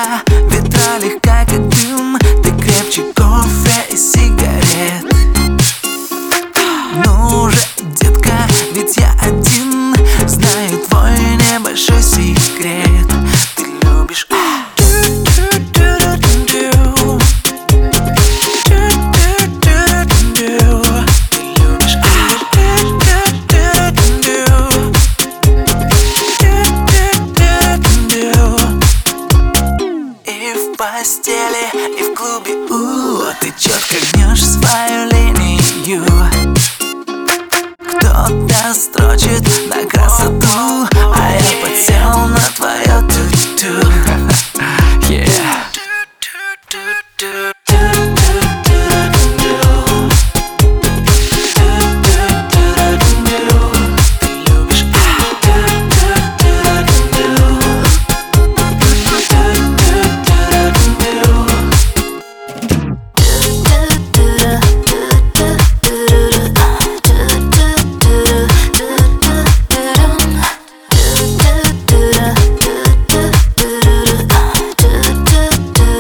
детка, ветра легка, как дым. Ты крепче кофе и сигарет. Ну уже, детка, ведь я один знаю твой небольшой секрет. Ты любишь постели и в клубе, ты четко гнешь свою линию. Кто-то строчит на красоту, а я подсел на твое ту-ту.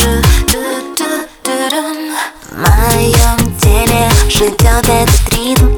В моем теле живет этот ритм.